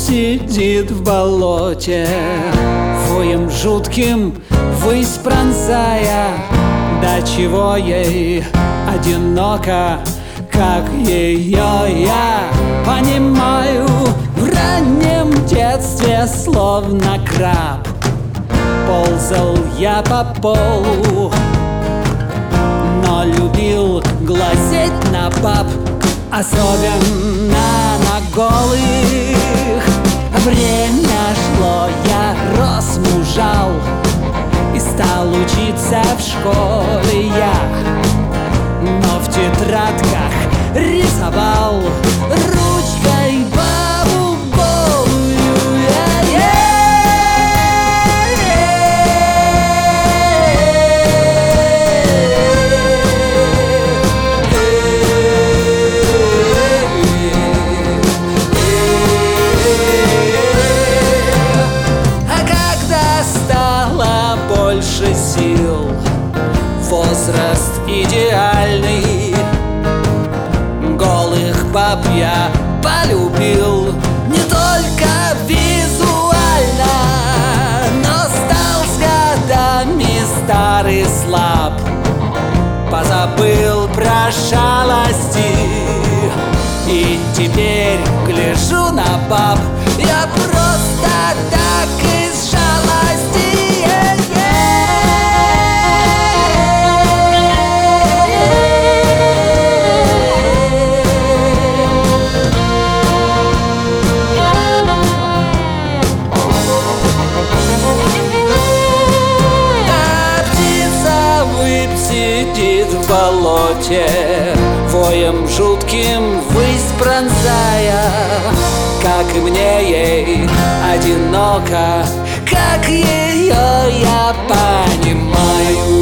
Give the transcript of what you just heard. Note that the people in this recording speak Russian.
сидит в болоте, воем жутким высь пронзая. До чего ей одиноко, как ее я понимаю. В раннем детстве, словно краб, ползал я по полу, но любил глазеть на баб, особенно на голых. Время шло, я рос, мужал и стал учиться в школе я, но в тетрадках рисовал ручкой бабу голую. А когда стало больше сил, возраст идеальный, голых баб я полюбил не только визуально, но стал с годами стар и слаб, позабыл про шалости, и теперь гляжу на баб я просто так из жалости. Сидит в болоте, воем жутким высь пронзая. Как и мне ей одиноко, как ее я понимаю.